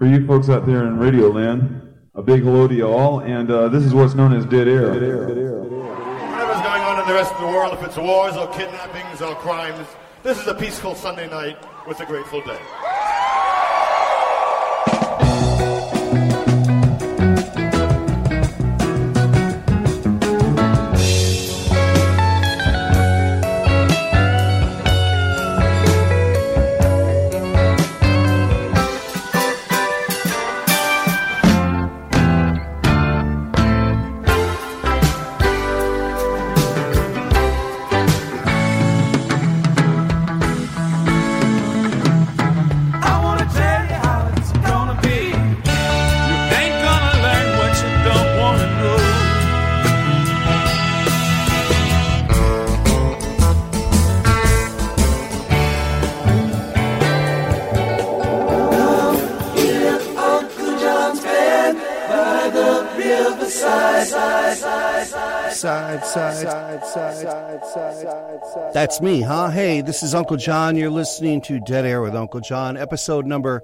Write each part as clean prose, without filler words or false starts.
For you folks out there in Radio Land, a big hello to you all, and this is what's known as Dead Air. Whatever's going on in the rest of the world, if it's wars or kidnappings or crimes, this is a peaceful Sunday night with the Grateful Dead. That's me, huh? Hey, this is Uncle John. You're listening to Dead Air with Uncle John, episode number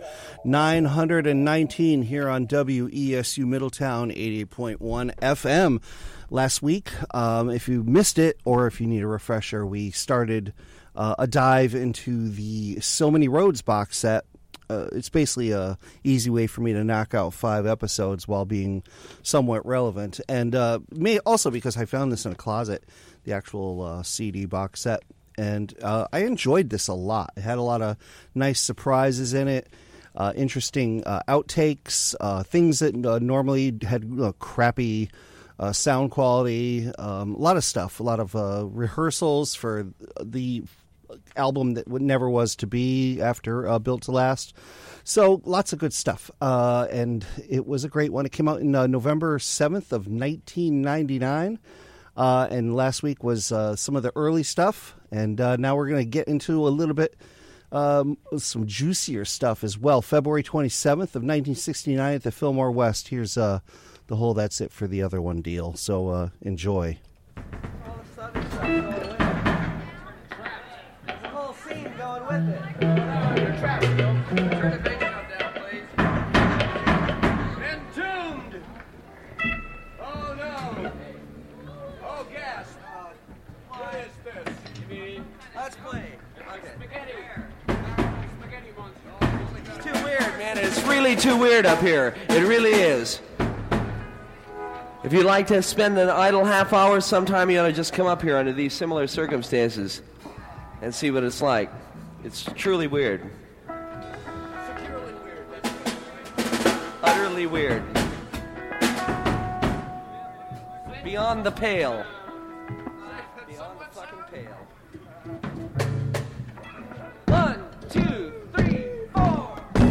919 here on WESU Middletown 88.1 FM. Last week, if you missed it or if you need a refresher, we started a dive into the So Many Roads box set. It's basically a easy way for me to knock out 5 episodes while being somewhat relevant. And also because I found this in a closet, the actual CD box set. And I enjoyed this a lot. It had a lot of nice surprises in it, interesting outtakes, things that normally had crappy sound quality, a lot of stuff, a lot of rehearsals for the album that never was to be after Built to Last. So lots of good stuff. And it was a great one. It came out in November 7th of 1999. And last week was some of the early stuff. And now we're going to get into a little bit some juicier stuff as well. February 27th of 1969 at the Fillmore West. Here's the whole That's It for the Other One deal. So enjoy. Going with it. You're trapped, Bill. Turn the bass down, please. Entombed! Oh, no. Oh, gas. What is this? You mean? Let's play. Okay. Spaghetti monster. It's too weird, man. It's really too weird up here. It really is. If you'd like to spend an idle half hour sometime, you ought to just come up here under these similar circumstances and see what it's like. It's truly weird. Securely weird. Utterly weird. Beyond the pale. Beyond the fucking pale. 1, 2, 3, 4.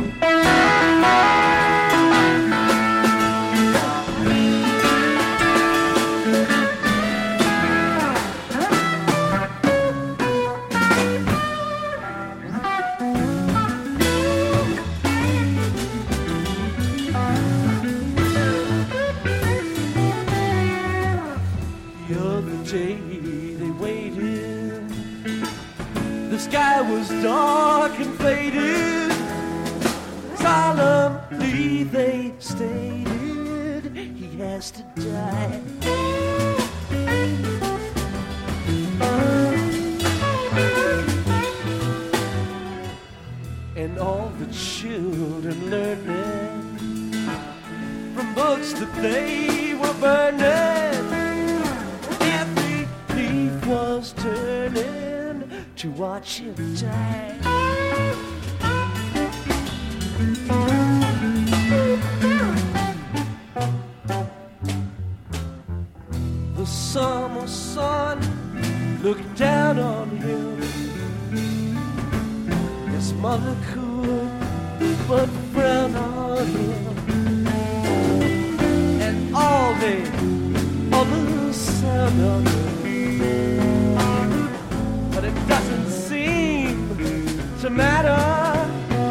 They waited. The sky was dark and faded. Solemnly they stated he has to die. And all the children learning from books that they were burning. Was turning to watch him die. The summer sun looked down on him. His mother could but frown on him. And all day, all the sound of him. But it doesn't seem to matter.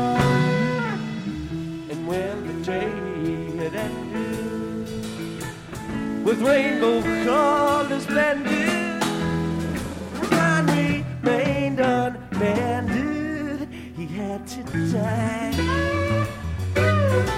And when the day had ended, with rainbow colors blended, time remained unmended. He had to die.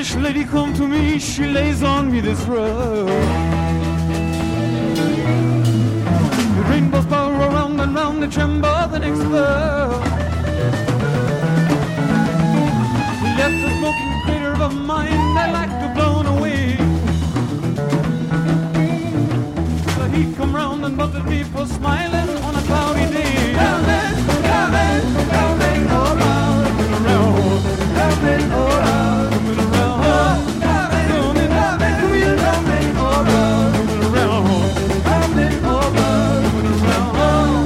English lady come to me, she lays on me this rug. The rainbows bow around and round, they tremble the next love. Left the smoking crater of mine, I like to blown away. The heat come round and buzzes me for smiling on a cloudy day. Coming, coming, coming all around, coming around, coming all around, coming around, coming, coming, coming all around, coming around, coming all around, coming around.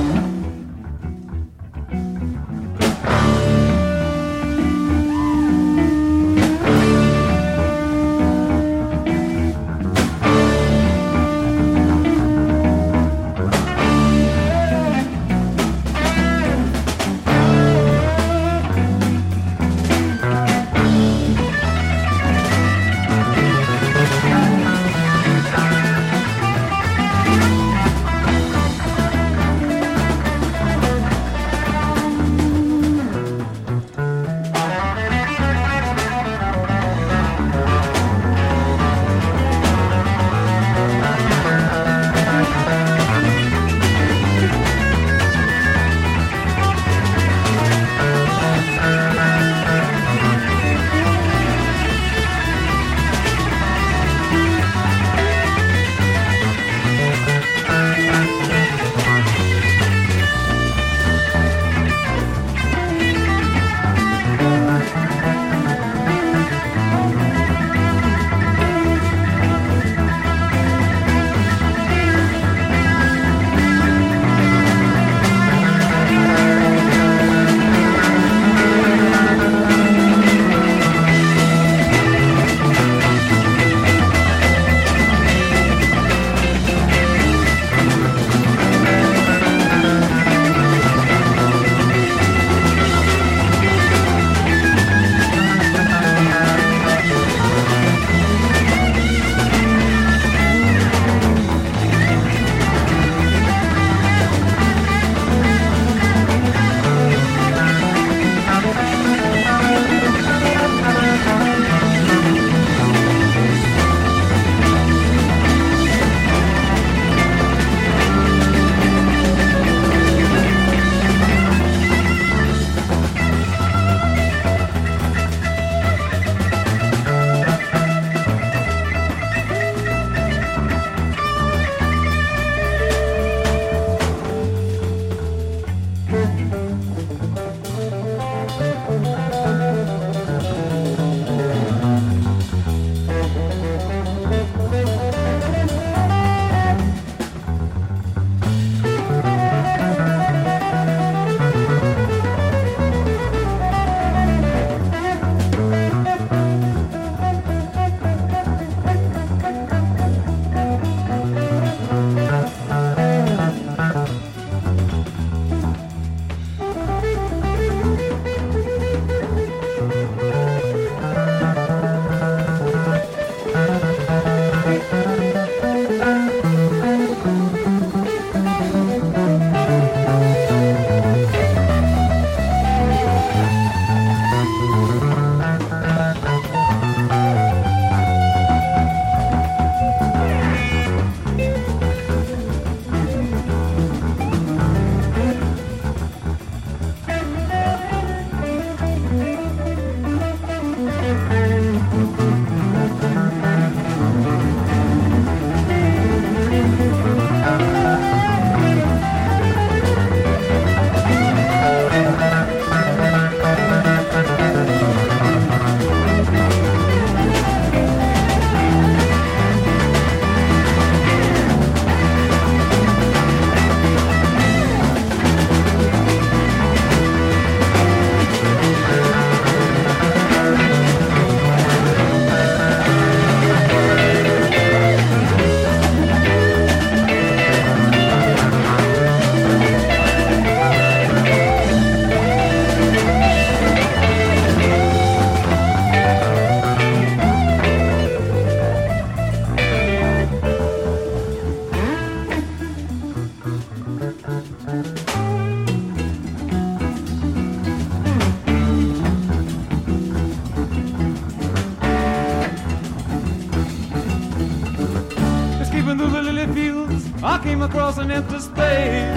came across an empty space.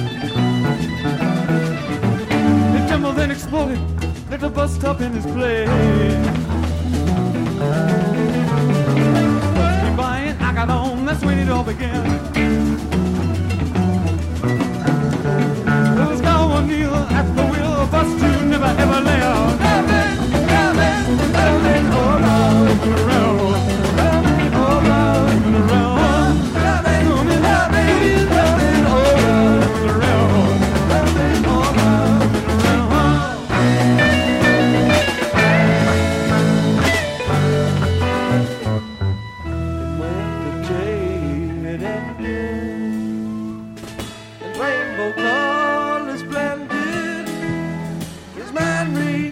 It trembled and exploded, left a bus stop in its place. Came by and I got on, that's when it all began. There was Carl O'Neill at the wheel, a bus to never ever left. Traveling all around, traveling all around, traveling all around, traveling all around. And when the day had ended and rainbow colors blended, his mind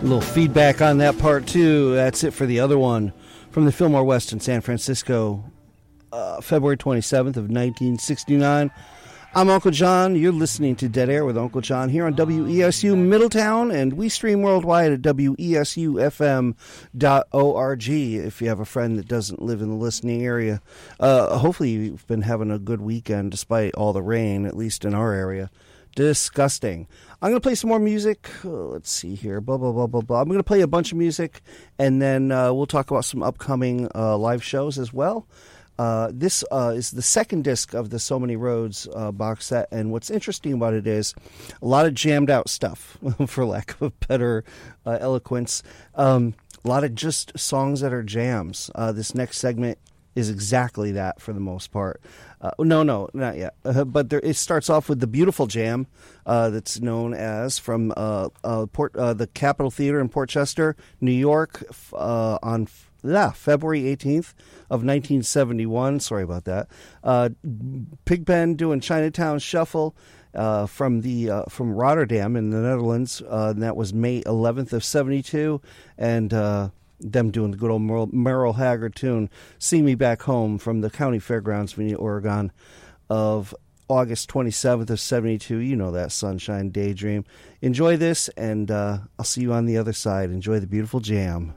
little feedback on that part too. That's it for the other one from the Fillmore West in San Francisco, February 27th of 1969. I'm Uncle John. You're listening to Dead Air with Uncle John here on WESU Middletown, and we stream worldwide at WESUFM.org. If you have a friend that doesn't live in the listening area, hopefully you've been having a good weekend despite all the rain, at least in our area. Disgusting. I'm going to play some more music. Let's see here. Blah, blah, blah, blah, blah. I'm going to play a bunch of music, and then we'll talk about some upcoming live shows as well. This is the second disc of the So Many Roads box set, and what's interesting about it is a lot of jammed out stuff, for lack of better eloquence. A lot of just songs that are jams. This next segment is exactly that for the most part. No, not yet. But it starts off with the beautiful jam that's known as from the Capitol Theater in Port Chester, New York, on February 18th of 1971. Sorry about that. Pigpen doing Chinatown Shuffle from Rotterdam in the Netherlands. And that was May 11th of 72. And them doing the good old Merle Haggard tune, See Me Back Home, from the County Fairgrounds in Oregon of August 27th of 72. You know that Sunshine Daydream. Enjoy this, and I'll see you on the other side. Enjoy the beautiful jam.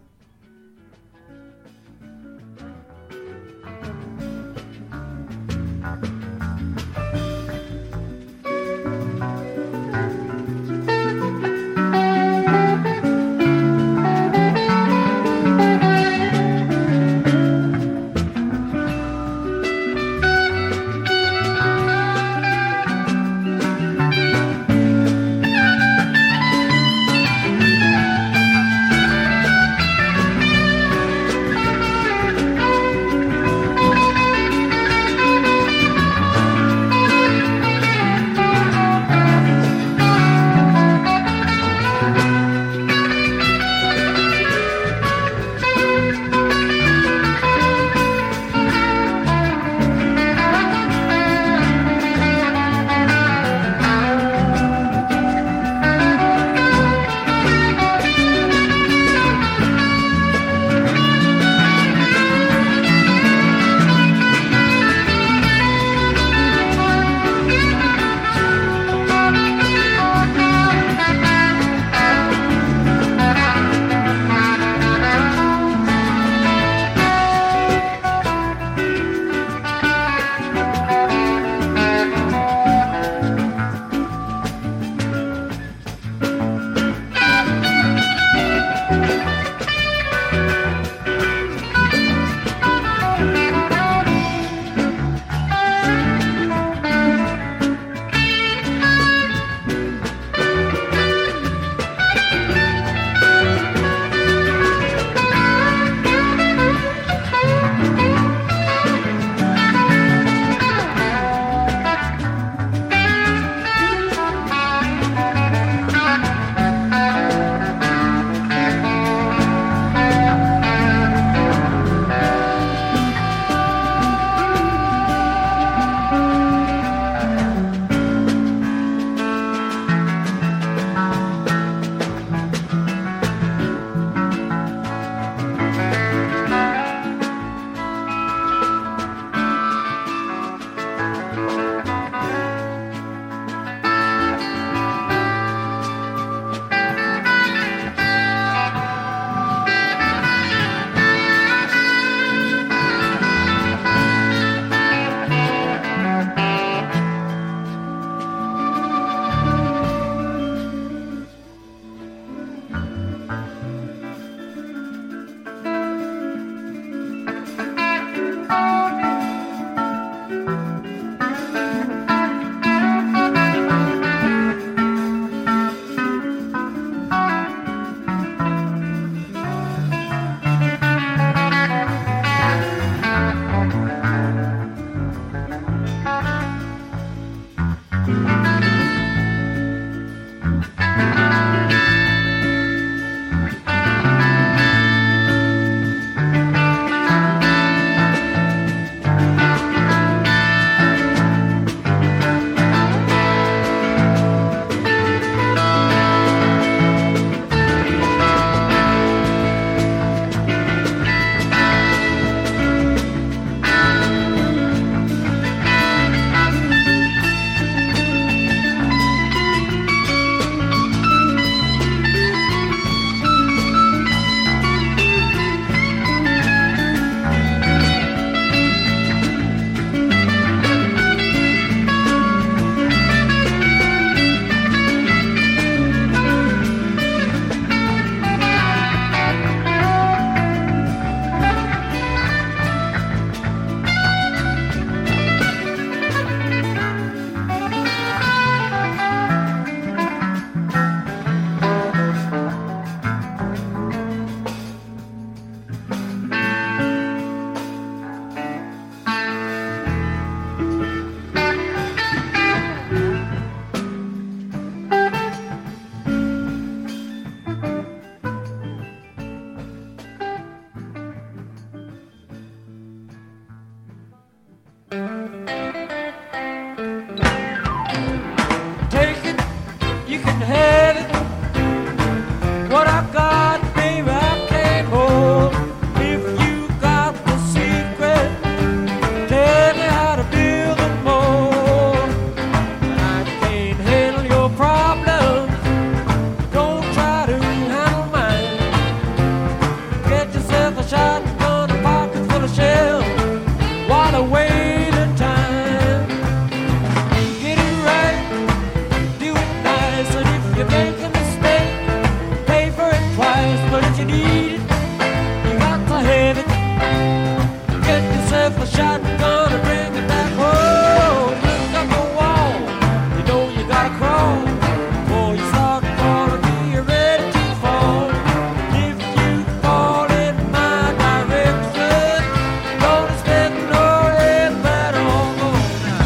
Take it, you can have it. What I got, baby, I can't hold. If you got the secret, tell me how to build a mold. When I can't handle your problems, don't try to handle mine. Get yourself a shotgun, a pocket full of shells, while I wait in time. Get it right, do it nice, and if you make a mistake, pay for it twice. But if you need it, you got to have it. Get yourself a shotgun and bring it back home. Look up the wall, you know you gotta crawl. Before you start crawling, be ready to fall. If you fall in my direction, don't expect no help at all. Go now.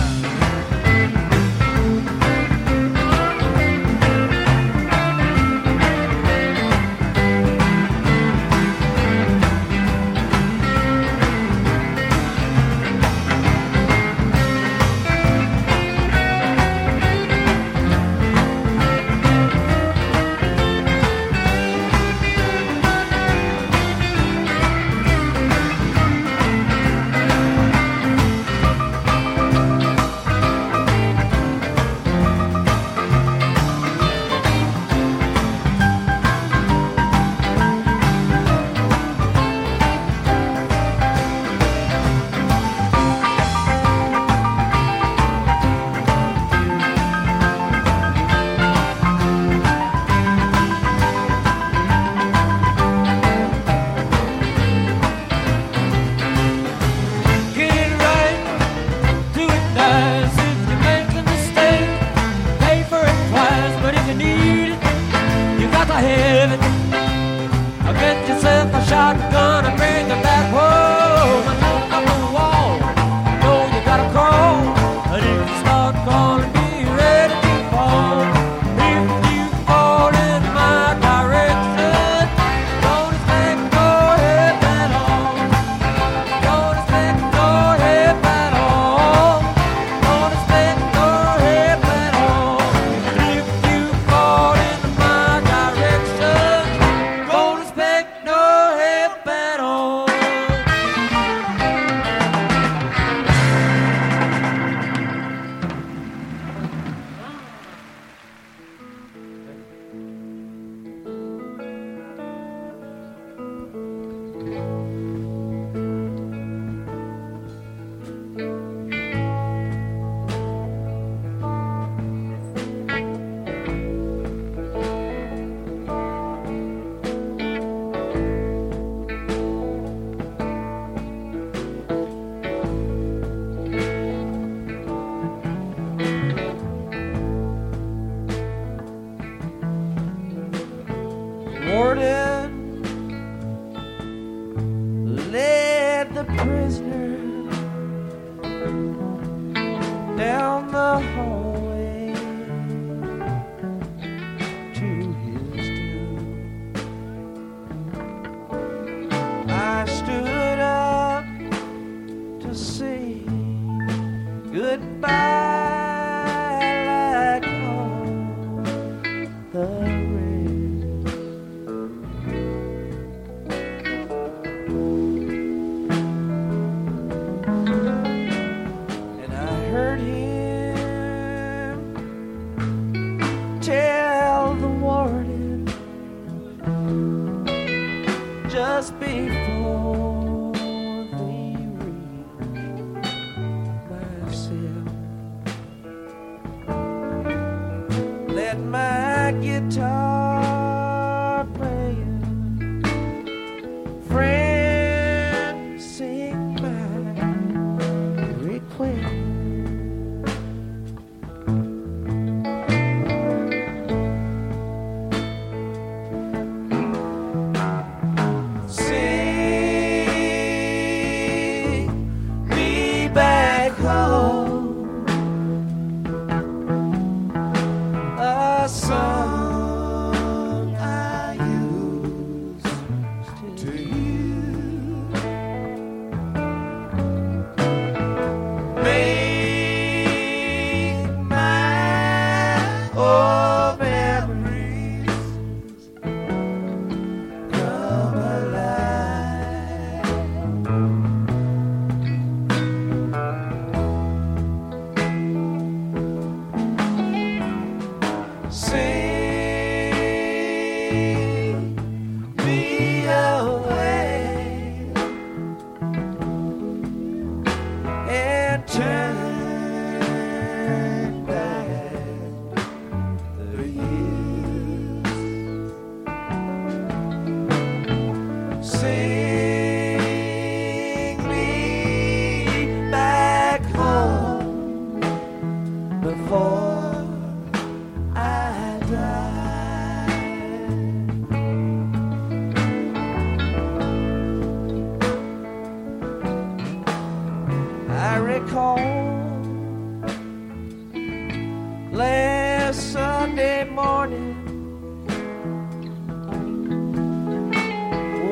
Get it right, do it nice. If you make a mistake, pay for it twice. But if you need it, you got to have it. I'll get yourself a shotgun and bring it back home. And look up the wall, you know you gotta crawl. And if you start crawling, be ready to fall. If you fall in my direction, don't expect no help at all. Don't expect no help at all. Don't expect no help at all. If you fall into my direction, don't expect no help at all. Warden led the prisoner down the hallway to his tomb. I stood up to say goodbye like all the rest. And I heard him tell the warden just before they reached my cell, let my guitar playing friend sing my request. Sing,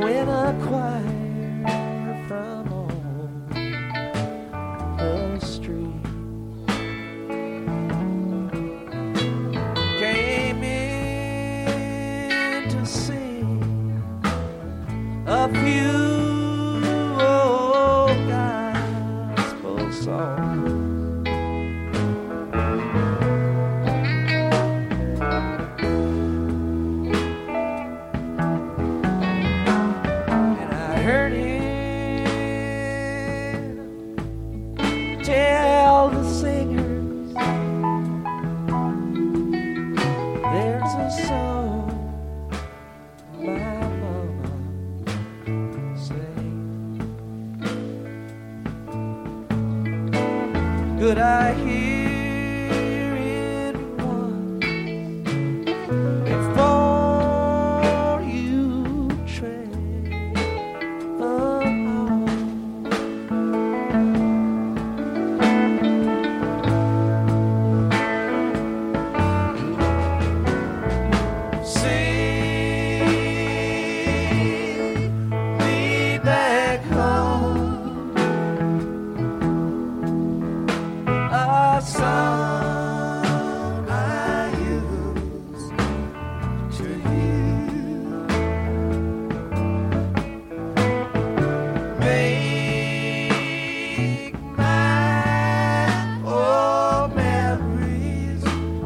when a choir from on the street came in to sing a few old gospel songs. And I heard him tell the singers there's a song my mama sang. Could I hear it once before you travel on? Sing me back home a song I used to hear. Make my old memories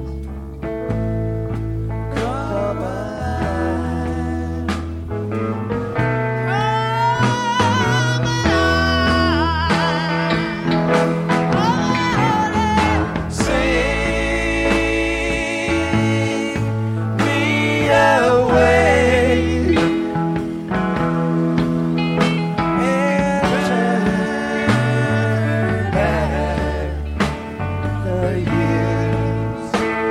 come alive. Sing me away and turn back the years.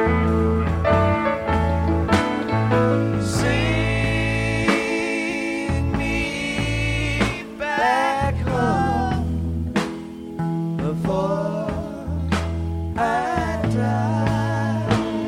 Sing me back home before I die.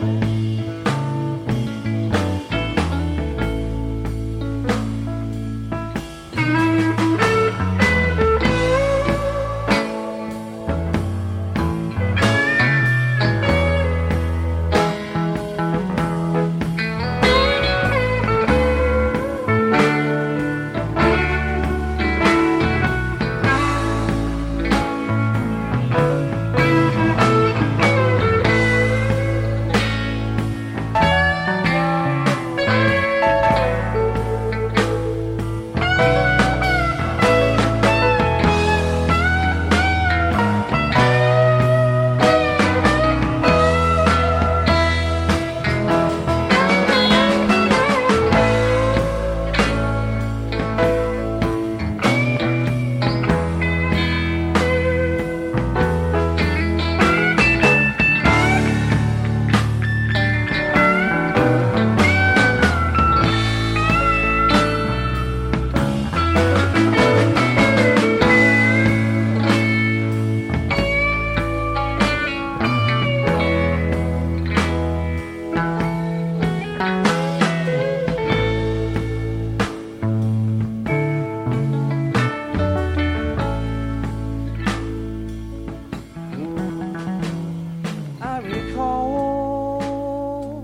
I recall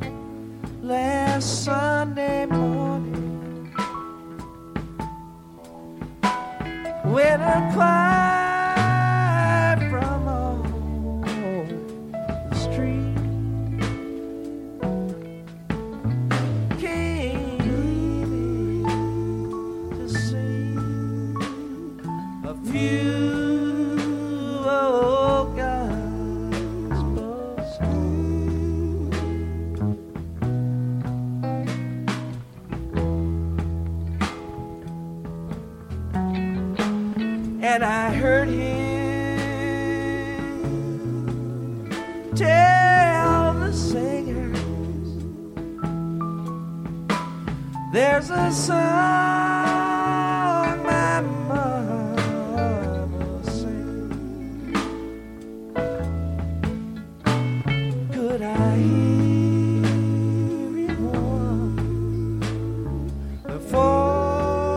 last Sunday morning when a choir from on the street came to sing a few old gospel songs. And I heard him tell the singers there's a song my mama sings. Could I hear it once before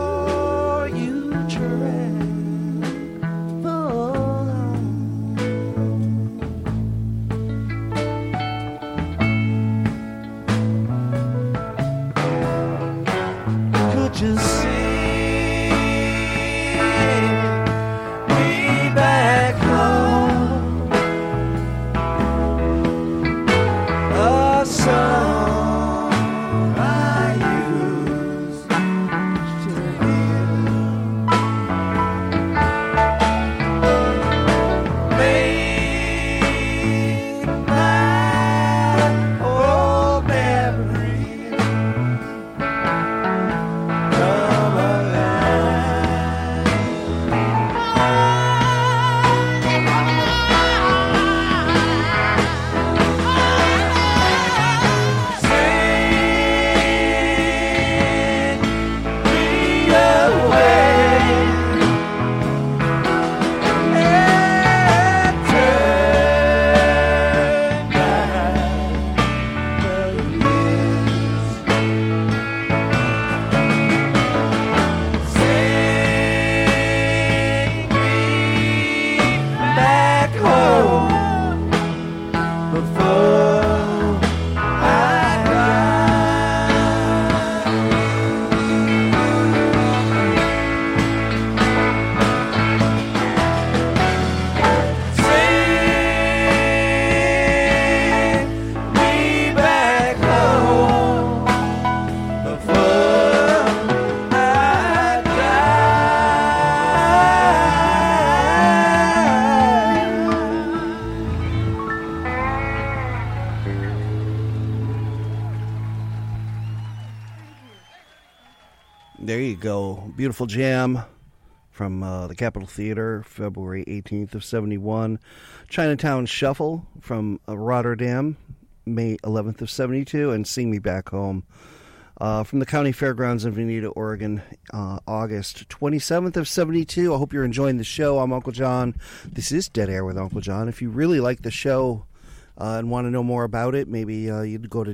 There you go. Beautiful jam from the Capitol Theater, February 18th of 71. Chinatown Shuffle from Rotterdam, May 11th of 72. And Sing Me Back Home from the County Fairgrounds in Veneta, Oregon, August 27th of 72. I hope you're enjoying the show. I'm Uncle John. This is Dead Air with Uncle John. If you really like the show and want to know more about it, maybe you'd go to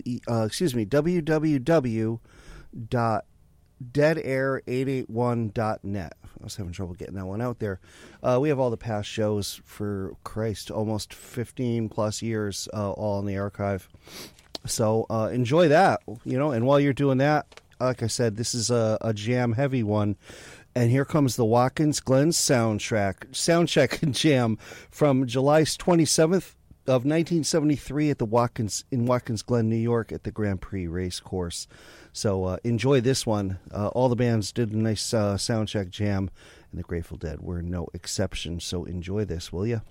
www.deadair881.net. I was having trouble getting that one out there. We have all the past shows for, Christ, almost 15 plus years, all in the archive. So enjoy that, and while you're doing that, like I said, this is a jam heavy one. And here comes the Watkins Glen soundcheck jam from July 27th of 1973 at the Watkins Glen, New York, at the Grand Prix race course. So enjoy this one. All the bands did a nice soundcheck jam, and the Grateful Dead were no exception. So enjoy this, will you?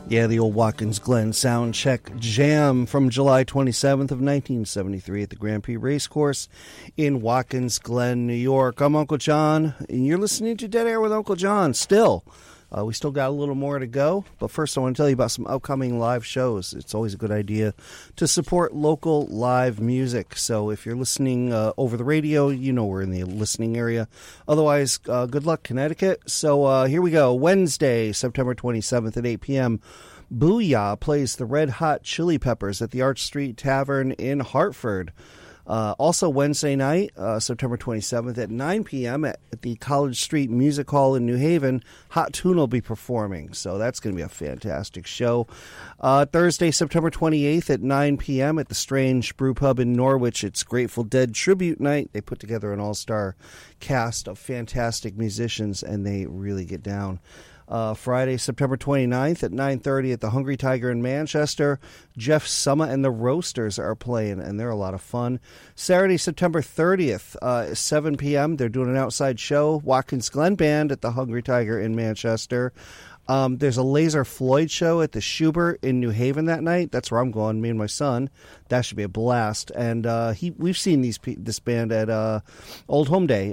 Yeah, the old Watkins Glen Sound Check Jam from July 27th of 1973 at the Grand Prix Racecourse in Watkins Glen, New York. I'm Uncle John, and you're listening to Dead Air with Uncle John. We still got a little more to go, but first I want to tell you about some upcoming live shows. It's always a good idea to support local live music. So if you're listening over the radio, you know we're in the listening area. Otherwise, good luck, Connecticut. So here we go. Wednesday, September 27th at 8 p.m., Booyah plays the Red Hot Chili Peppers at the Arch Street Tavern in Hartford. Also Wednesday night, September 27th at 9 p.m. at the College Street Music Hall in New Haven, Hot Tune will be performing. So that's going to be a fantastic show. Thursday, September 28th at 9 p.m. at the Strange Brew Pub in Norwich, it's Grateful Dead Tribute Night. They put together an all-star cast of fantastic musicians, and they really get down. Friday, September 29th at 9:30 at the Hungry Tiger in Manchester. Jeff Summer and the Roasters are playing, and they're a lot of fun. Saturday, September 30th, 7 p.m., they're doing an outside show. Watkins Glen Band at the Hungry Tiger in Manchester. There's a Laser Floyd show at the Schubert in New Haven that night. That's where I'm going, me and my son. That should be a blast. And we've seen this band at Old Home Days.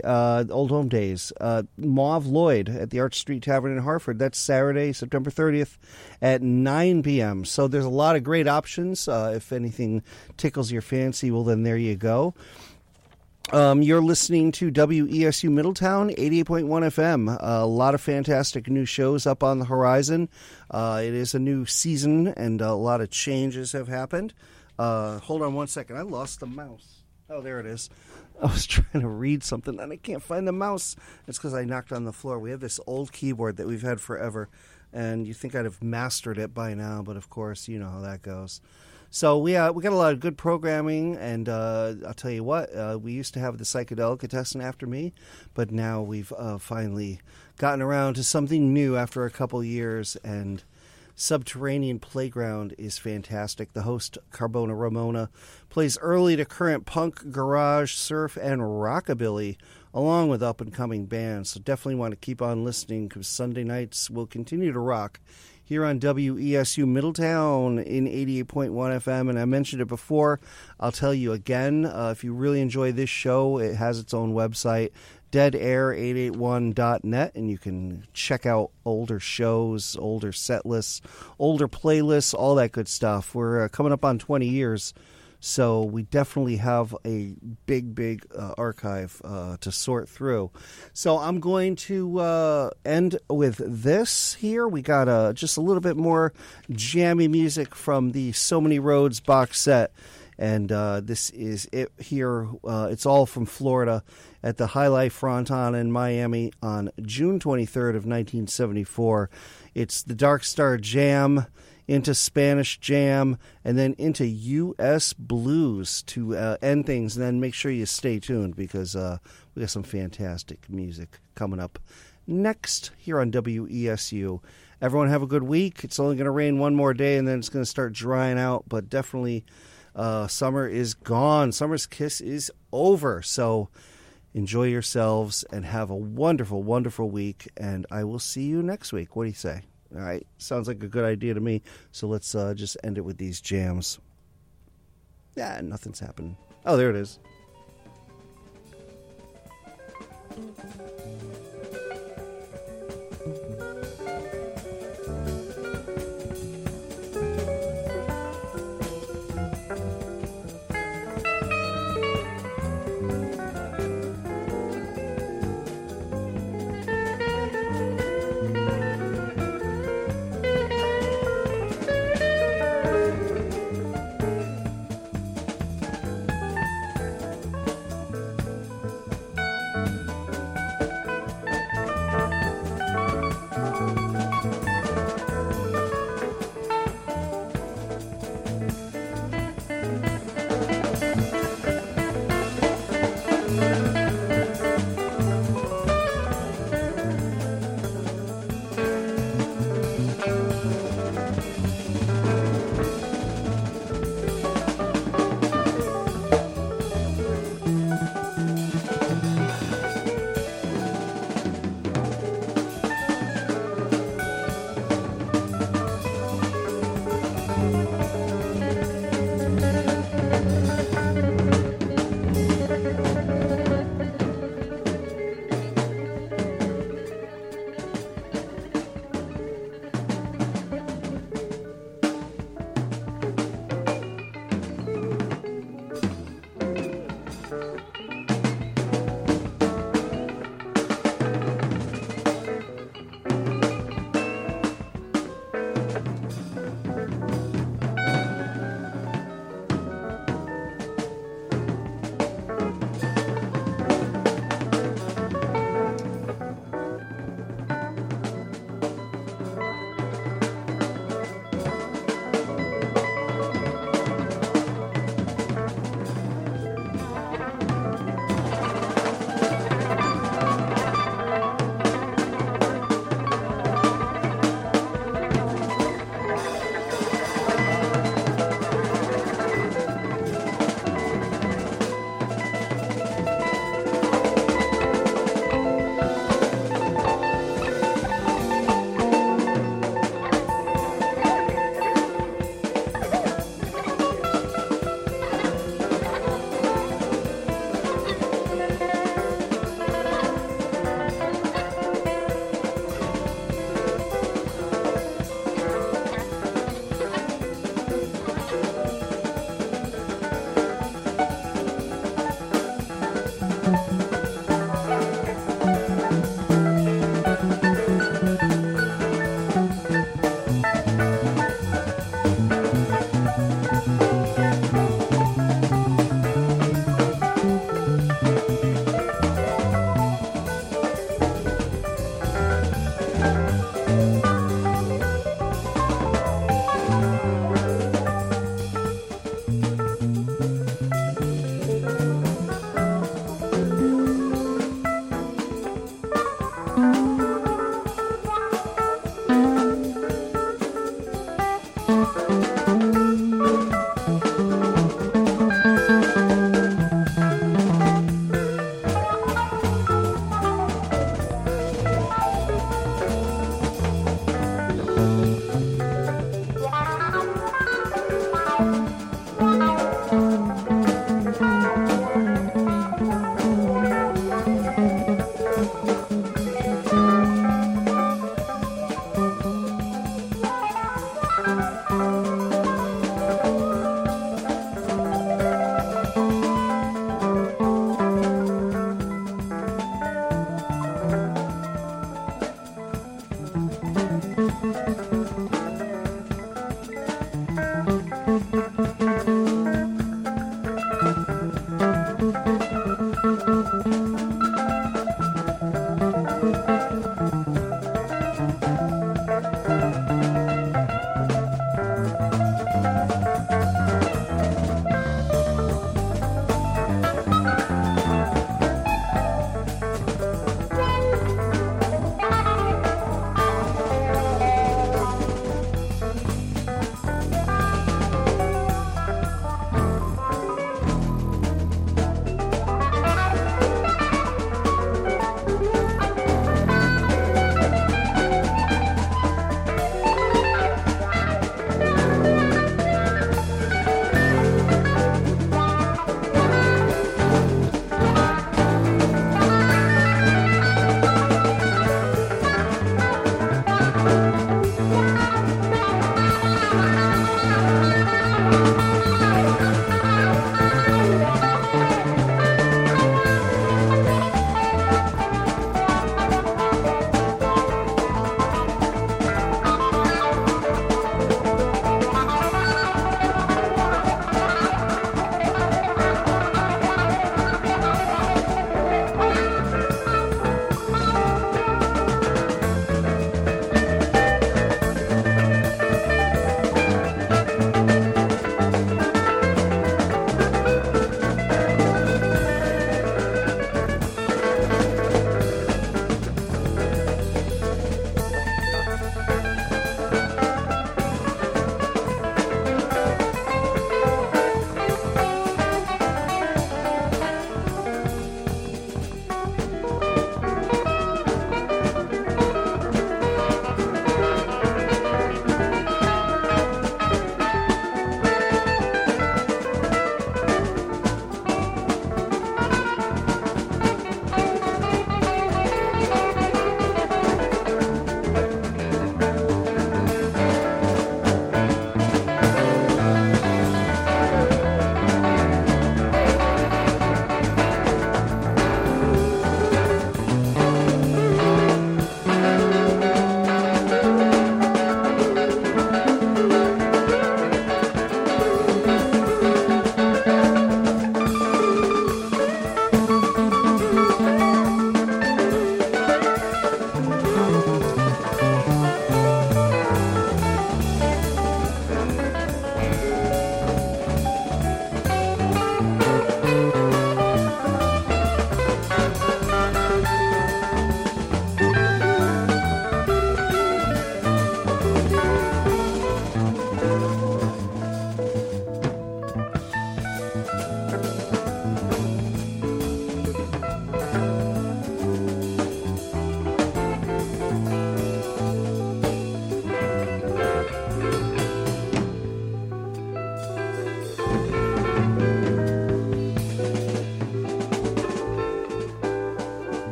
Mauve Lloyd at the Arch Street Tavern in Hartford. That's Saturday, September 30th at 9 p.m. So there's a lot of great options. If anything tickles your fancy, well, then there you go. You're listening to WESU Middletown, 88.1 FM. A lot of fantastic new shows up on the horizon. It is a new season, and a lot of changes have happened. Hold on one second. I lost the mouse. Oh, there it is. I was trying to read something, and I can't find the mouse. It's because I knocked on the floor. We have this old keyboard that we've had forever, and you think I'd have mastered it by now, but of course, you know how that goes. So we got a lot of good programming, and I'll tell you what, we used to have the Psychedelicatessen after me, but now we've finally gotten around to something new after a couple years, and Subterranean Playground is fantastic. The host, Carbona Ramona, plays early to current punk, garage, surf, and rockabilly, along with up-and-coming bands. So definitely want to keep on listening, because Sunday nights will continue to rock here on WESU Middletown in 88.1 FM. And I mentioned it before. I'll tell you again, if you really enjoy this show, it has its own website, deadair881.net, and you can check out older shows, older set lists, older playlists, all that good stuff. We're coming up on 20 years, so we definitely have a big archive to sort through. So I'm going to end with this here. We got just a little bit more jammy music from the So Many Roads box set. And this is it here. It's all from Florida at the High Life Fronton in Miami on June 23rd of 1974. It's the Dark Star Jam into Spanish Jam, and then into U.S. Blues to end things. And then make sure you stay tuned, because we got some fantastic music coming up next here on WESU. Everyone have a good week. It's only going to rain one more day, and then it's going to start drying out, but definitely summer is gone. Summer's kiss is over. So enjoy yourselves and have a wonderful, wonderful week, and I will see you next week. What do you say? All right, sounds like a good idea to me. So let's just end it with these jams. Yeah, nothing's happening. Oh, there it is.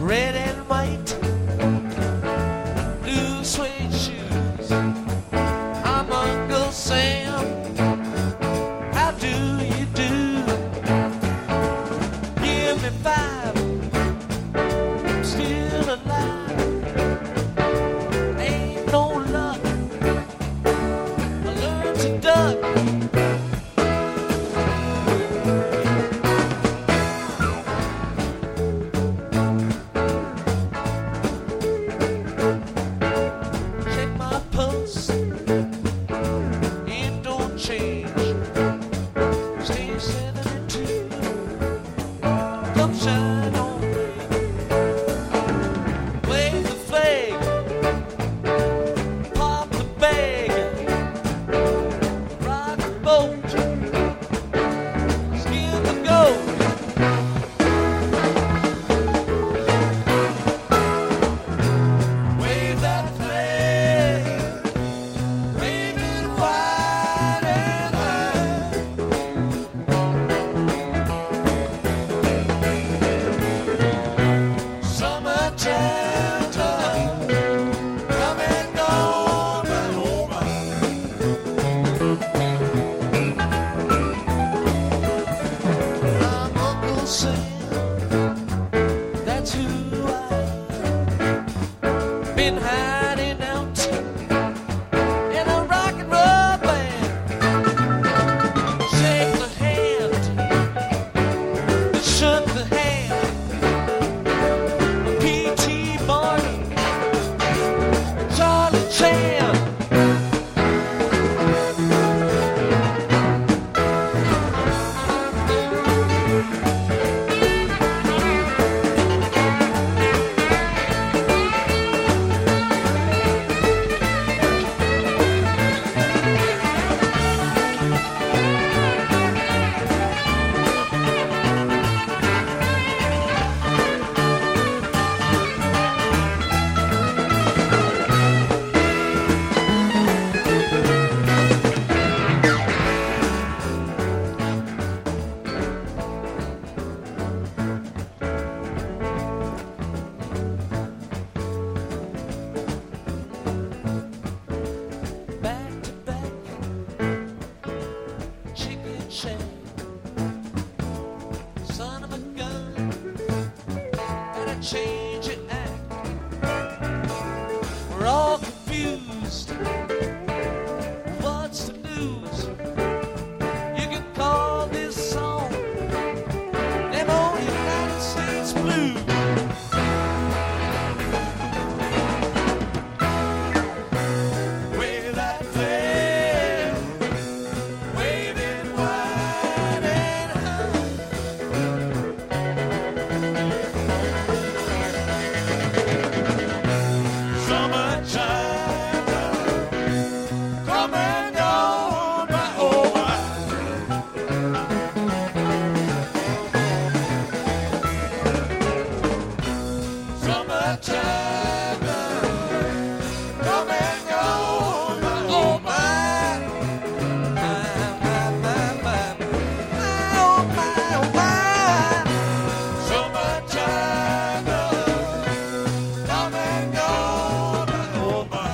red and white, blue suede shoes. I'm Uncle Sam. How do you do? Give me 5. I'm still alive. Ain't no luck. I learned to duck. Check my pulse. It don't change. Stay 72. Come shine on me. Wave the flag. Pop the bag. Rock the boat. Skin the goat. Wave that flag. Wave it wide and high. Summertime time, come and go, my oh my. I'm Uncle Sam, that's who I am. Been hiding out in a rock and roll band. Shake the hand, shook the hand. P.T. Barnum, Charlie Chan. Back to back, chicken shack. Son of a gun, gotta change your act. We're all confused. What's the news? You can call this song them old United States blues. Wave that flag, wave it wide and high. Summertime, come and go, my oh my. Summertime, come and go, my oh my. Oh my. Summertime, come and go, my oh my.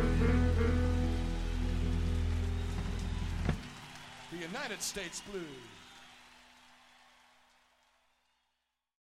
The United States Blues.